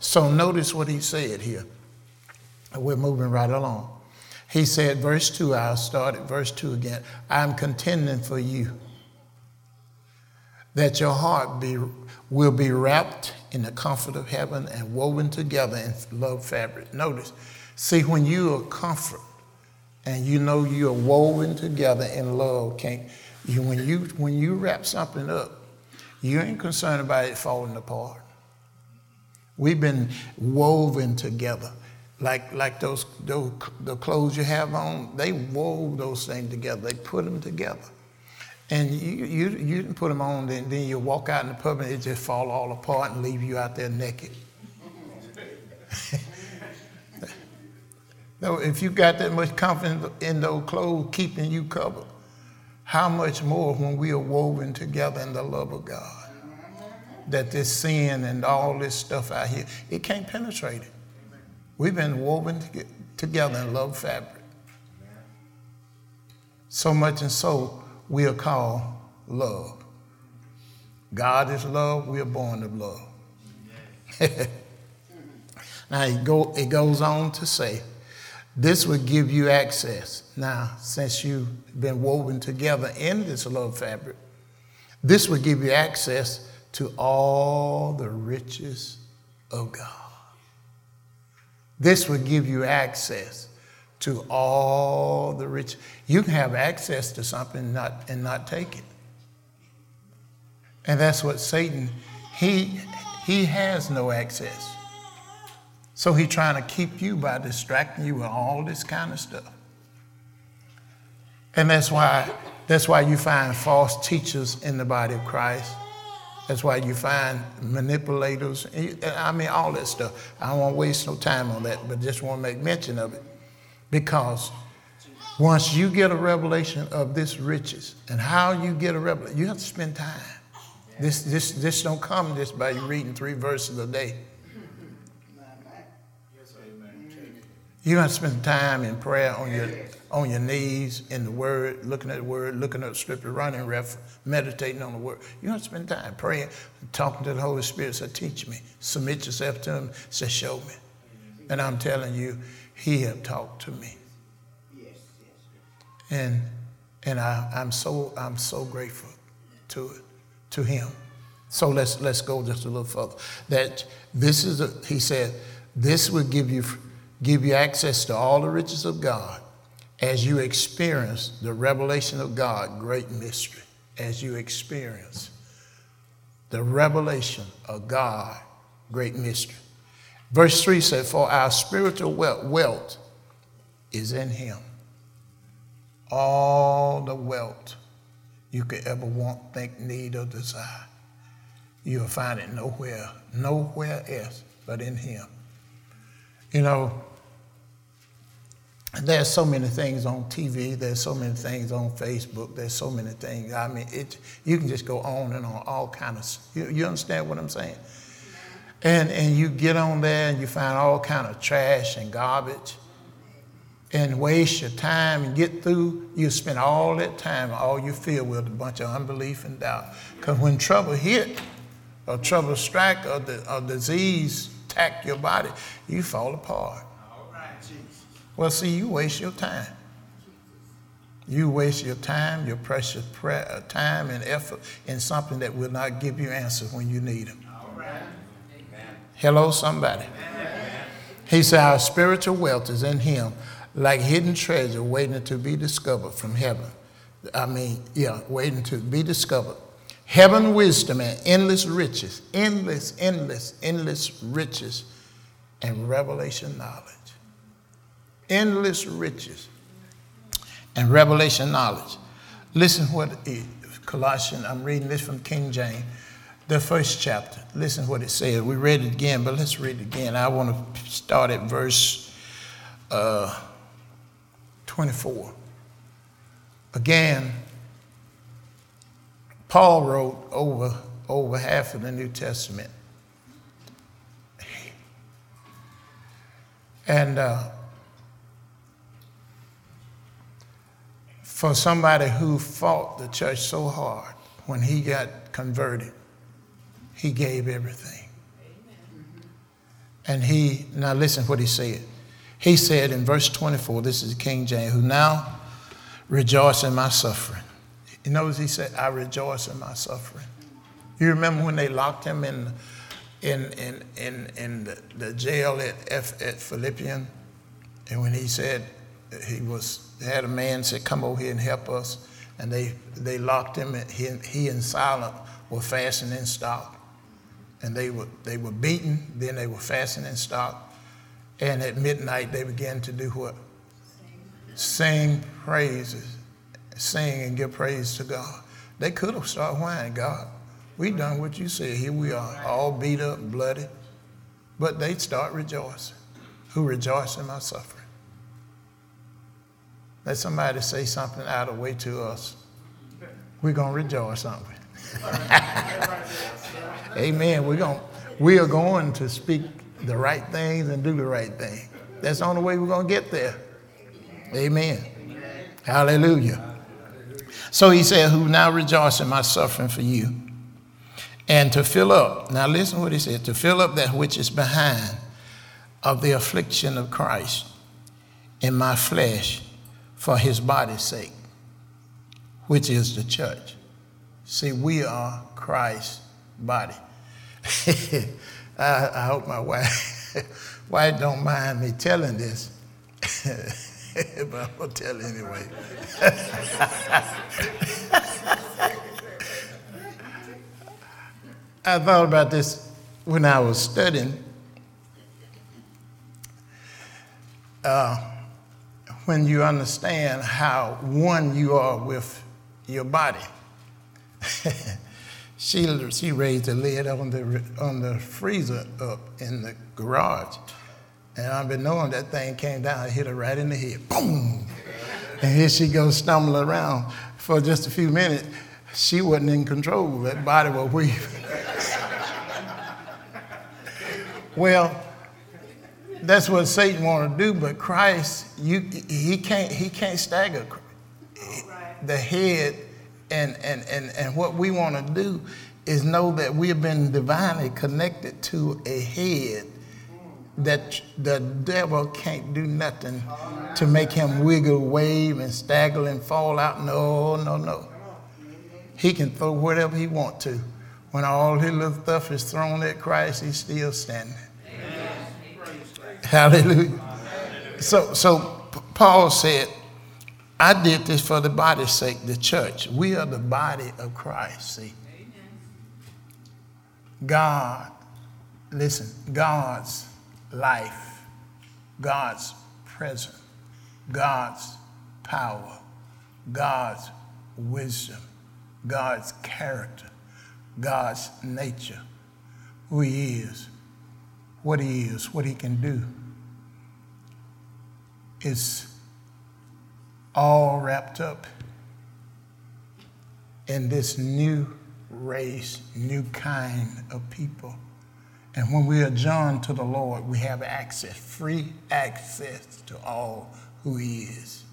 So notice what he said here. We're moving right along. He said, verse 2, I'll start at verse 2 again. I'm contending for you that your heart will be wrapped in the comfort of heaven and woven together in love fabric. Notice, see, when you are comfort and you know you are woven together in love, when you wrap something up, you ain't concerned about it falling apart. We've been woven together. Like the clothes you have on, they wove those things together. They put them together. And you didn't put them on, then you walk out in the public, and it just fall all apart and leave you out there naked. No, if you got that much confidence in those clothes keeping you covered, how much more when we are woven together in the love of God? That this sin and all this stuff out here, it can't penetrate it. We've been woven together in love fabric. So much and so we are called love. God is love. We are born of love. Now it goes on to say, this will give you access. Now, since you've been woven together in this love fabric, this will give you access to all the riches of God. This will give you access to all the riches. You can have access to something and not take it. And that's what Satan, he has no access. So he's trying to keep you by distracting you with all this kind of stuff. And that's why you find false teachers in the body of Christ. That's why you find manipulators. I mean, all that stuff. I don't want to waste no time on that, but just want to make mention of it. Because once you get a revelation of this riches, and how you get a revelation, you have to spend time. This don't come just by you reading 3 verses a day. You have to spend time in prayer on your knees in the Word, looking at the Scripture, running reference, meditating on the Word. You have to spend time praying, talking to the Holy Spirit. Say, teach me. Submit yourself to Him. Say, show me. And I'm telling you, He have talked to me. And I'm so grateful to Him. So let's go just a little further. That He said, this will give you access to all the riches of God as you experience the revelation of God, great mystery. As you experience the revelation of God, great mystery. Verse 3 said, for our spiritual wealth is in Him. All the wealth you could ever want, think, need, or desire, you'll find it nowhere else but in Him. You know, there's so many things on TV. There's so many things on Facebook. There's so many things. I mean, you can just go on and on, all kinds of. You understand what I'm saying? And you get on there and you find all kind of trash and garbage, and waste your time and get through. You spend all that time, all you feel with a bunch of unbelief and doubt. Because when trouble hit, or trouble strike, or disease attack your body, you fall apart. Well, see, you waste your time. You waste your time, your precious time and effort in something that will not give you answers when you need them. Hello, somebody. He said, our spiritual wealth is in Him, like hidden treasure waiting to be discovered from heaven. Waiting to be discovered. Heaven, wisdom, and endless riches, endless riches and revelation knowledge. Endless riches and revelation knowledge. Listen what Colossians, I'm reading this from King James, the 1st chapter. Listen what it says. We read it again, but let's read it again. I want to start at verse 24. Again, Paul wrote over half of the New Testament. And for somebody who fought the church so hard, when he got converted, he gave everything. And now listen what he said. He said in verse 24, this is King James, who now rejoice in my suffering. You notice he said, I rejoice in my suffering. You remember when they locked him in the jail at Philippian, and when he said they had a man said, come over here and help us, and they locked him, and he and Silent were fasting in stock, and they were beaten, then they were fasting in stock, and at midnight they began to do what? Sing praises, sing and give praise to God. They could have started whining, God, we done what you said. Here we are, all beat up, bloody. But they start rejoicing. Who rejoice in my suffering? Let somebody say something out of the way to us. We're going to rejoice, aren't we? Amen. We are going to speak the right things and do the right thing. That's the only way we're going to get there. Amen. Hallelujah. So he said, who now rejoice in my suffering for you. And to fill up, now listen what he said, to fill up that which is behind of the affliction of Christ in my flesh for his body's sake, which is the church. See, we are Christ's body. I hope my wife don't mind me telling this, but I'm going to tell anyway. I thought about this when I was studying. When you understand how one you are with your body. She raised the lid on the freezer up in the garage. And I've been knowing that thing came down and hit her right in the head. Boom! And here she goes stumbling around for just a few minutes. She wasn't in control. That body was weak. Well, that's what Satan want to do, but Christ, he can't stagger the head, and what we want to do is know that we have been divinely connected to a head that the devil can't do nothing to make him wiggle, wave, and stagger and fall out. No. He can throw whatever he wants to. When all his little stuff is thrown at Christ, he's still standing. Amen. Hallelujah. So Paul said, I did this for the body's sake, the church. We are the body of Christ, see. God, listen, God's life, God's presence, God's power, God's wisdom, God's character, God's nature, who he is, what he can do, is all wrapped up in this new race, new kind of people. And when we are joined to the Lord, we have access, free access to all who he is.